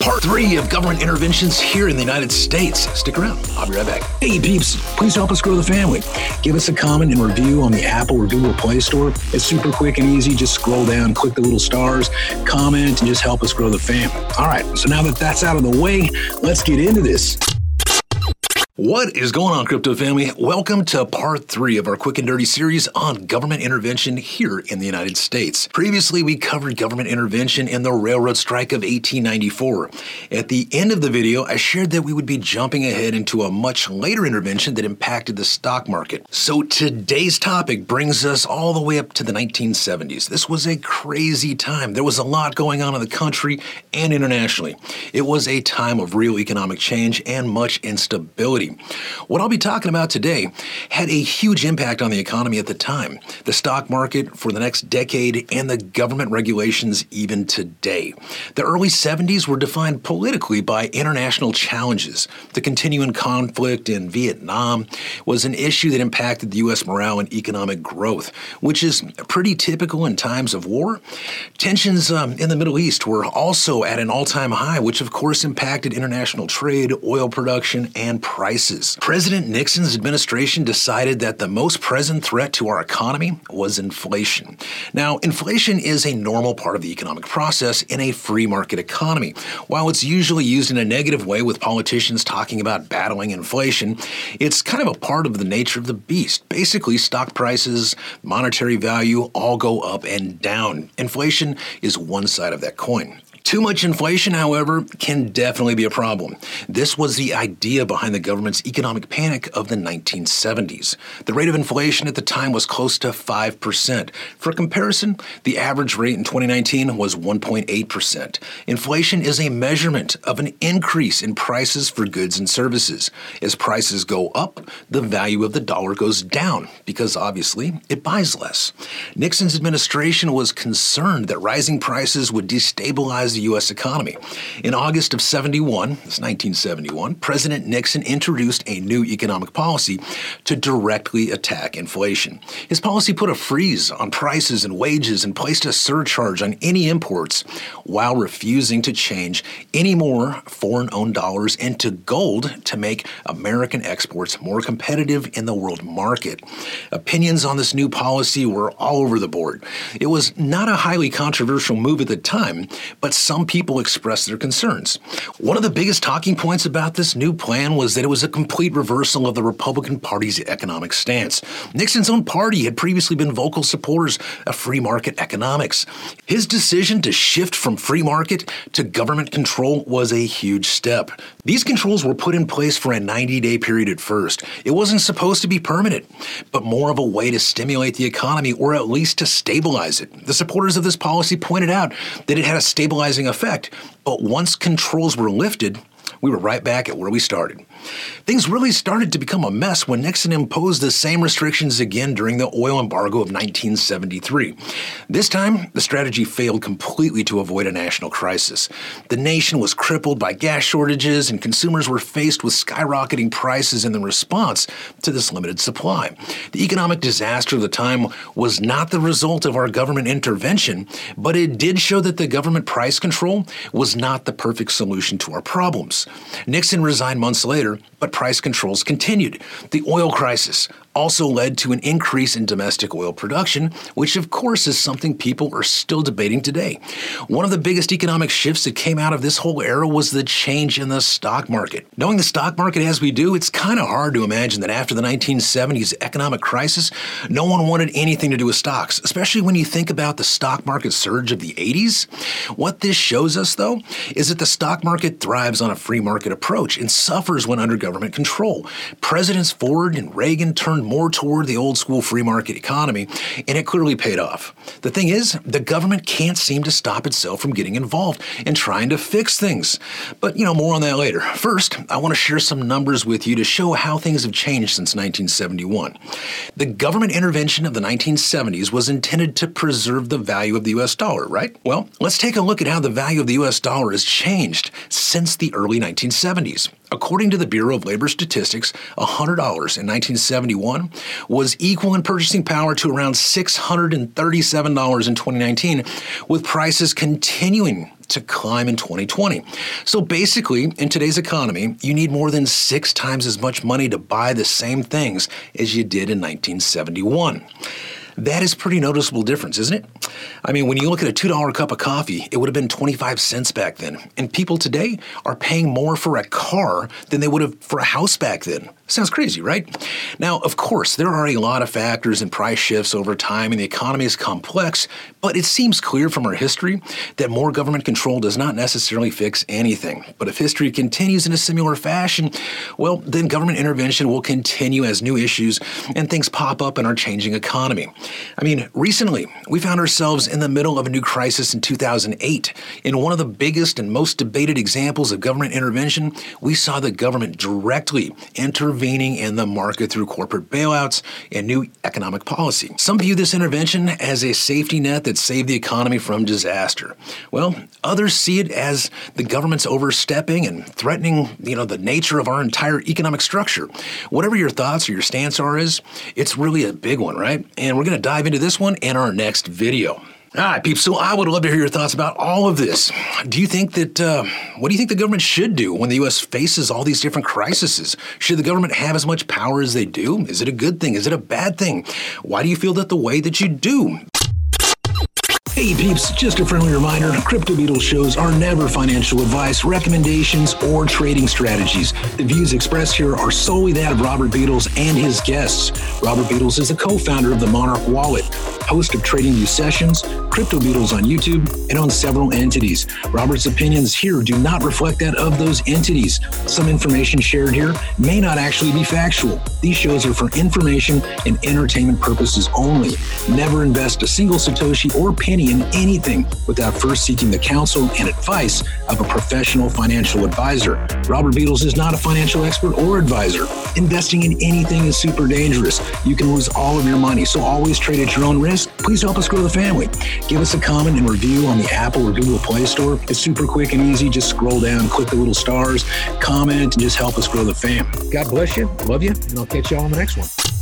Part 3 of government interventions here in the United States. Stick around. I'll be right back. Hey peeps, please help us grow the family. Give us a comment and review on the Apple or Google Play Store. It's super quick and easy. Just scroll down, click the little stars, comment, and just help us grow the family. All right, so now that that's out of the way, let's get into this. What is going on, crypto family? Welcome to part 3 of our quick and dirty series on government intervention here in the United States. Previously, we covered government intervention in the railroad strike of 1894. At the end of the video, I shared that we would be jumping ahead into a much later intervention that impacted the stock market. So today's topic brings us all the way up to the 1970s. This was a crazy time. There was a lot going on in the country and internationally. It was a time of real economic change and much instability. What I'll be talking about today had a huge impact on the economy at the time, the stock market for the next decade, and the government regulations even today. The early 70s were defined politically by international challenges. The continuing conflict in Vietnam was an issue that impacted the U.S. morale and economic growth, which is pretty typical in times of war. Tensions in the Middle East were also at an all-time high, which of course impacted international trade, oil production, and prices. President Nixon's administration decided that the most present threat to our economy was inflation. Now, inflation is a normal part of the economic process in a free market economy. While it's usually used in a negative way with politicians talking about battling inflation, it's kind of a part of the nature of the beast. Basically, stock prices, monetary value all go up and down. Inflation is one side of that coin. Too much inflation, however, can definitely be a problem. This was the idea behind the government's economic panic of the 1970s. The rate of inflation at the time was close to 5%. For comparison, the average rate in 2019 was 1.8%. Inflation is a measurement of an increase in prices for goods and services. As prices go up, the value of the dollar goes down because obviously it buys less. Nixon's administration was concerned that rising prices would destabilize the U.S. economy. In August of 1971, President Nixon introduced a new economic policy to directly attack inflation. His policy put a freeze on prices and wages and placed a surcharge on any imports while refusing to change any more foreign-owned dollars into gold to make American exports more competitive in the world market. Opinions on this new policy were all over the board. It was not a highly controversial move at the time, but some people expressed their concerns. One of the biggest talking points about this new plan was that it was a complete reversal of the Republican Party's economic stance. Nixon's own party had previously been vocal supporters of free market economics. His decision to shift from free market to government control was a huge step. These controls were put in place for a 90-day period at first. It wasn't supposed to be permanent, but more of a way to stimulate the economy or at least to stabilize it. The supporters of this policy pointed out that it had a stabilizing effect, but once controls were lifted, we were right back at where we started. Things really started to become a mess when Nixon imposed the same restrictions again during the oil embargo of 1973. This time, the strategy failed completely to avoid a national crisis. The nation was crippled by gas shortages, and consumers were faced with skyrocketing prices in the response to this limited supply. The economic disaster of the time was not the result of our government intervention, but it did show that the government price control was not the perfect solution to our problems. Nixon resigned months later, but price controls continued. The oil crisis also led to an increase in domestic oil production, which of course is something people are still debating today. One of the biggest economic shifts that came out of this whole era was the change in the stock market. Knowing the stock market as we do, it's kind of hard to imagine that after the 1970s economic crisis, no one wanted anything to do with stocks, especially when you think about the stock market surge of the 80s. What this shows us, though, is that the stock market thrives on a free market approach and suffers when under government control. Presidents Ford and Reagan turned more toward the old school free market economy, and it clearly paid off. The thing is, the government can't seem to stop itself from getting involved and trying to fix things. But, more on that later. First, I want to share some numbers with you to show how things have changed since 1971. The government intervention of the 1970s was intended to preserve the value of the U.S. dollar, right? Well, let's take a look at how the value of the U.S. dollar has changed since the early 1970s. According to the Bureau of Labor Statistics, $100 in 1971 was equal in purchasing power to around $637 in 2019, with prices continuing to climb in 2020. So basically, in today's economy, you need more than 6 times as much money to buy the same things as you did in 1971. That is pretty noticeable difference, isn't it? I mean, when you look at a $2 cup of coffee, it would have been 25 cents back then. And people today are paying more for a car than they would have for a house back then. Sounds crazy, right? Now, of course, there are a lot of factors and price shifts over time, and the economy is complex, but it seems clear from our history that more government control does not necessarily fix anything. But if history continues in a similar fashion, well, then government intervention will continue as new issues and things pop up in our changing economy. I mean, recently, we found ourselves in the middle of a new crisis in 2008. In one of the biggest and most debated examples of government intervention, we saw the government directly intervening in the market through corporate bailouts and new economic policy. Some view this intervention as a safety net that saved the economy from disaster. Well, others see it as the government's overstepping and threatening, the nature of our entire economic structure. Whatever your thoughts or your stance is, it's really a big one, right? And we're going to dive into this one in our next video. All right, peeps, so I would love to hear your thoughts about all of this. What do you think the government should do when the U.S. faces all these different crises? Should the government have as much power as they do? Is it a good thing? Is it a bad thing? Why do you feel that the way that you do? Hey peeps, just a friendly reminder, Crypto Beatles shows are never financial advice, recommendations, or trading strategies. The views expressed here are solely that of Robert Beatles and his guests. Robert Beatles is the co-founder of the Monarch Wallet, host of TradingView Sessions, Crypto Beatles on YouTube, and on several entities. Robert's opinions here do not reflect that of those entities. Some information shared here may not actually be factual. These shows are for information and entertainment purposes only. Never invest a single Satoshi or penny in anything without first seeking the counsel and advice of a professional financial advisor. Robert Beatles is not a financial expert or advisor. Investing in anything is super dangerous. You can lose all of your money, so always trade at your own risk. Please help us grow the family. Give us a comment and review on the Apple or Google Play Store. It's super quick and easy. Just scroll down, click the little stars, comment, and just help us grow the fam. God bless you, love you, and I'll catch you all on the next one.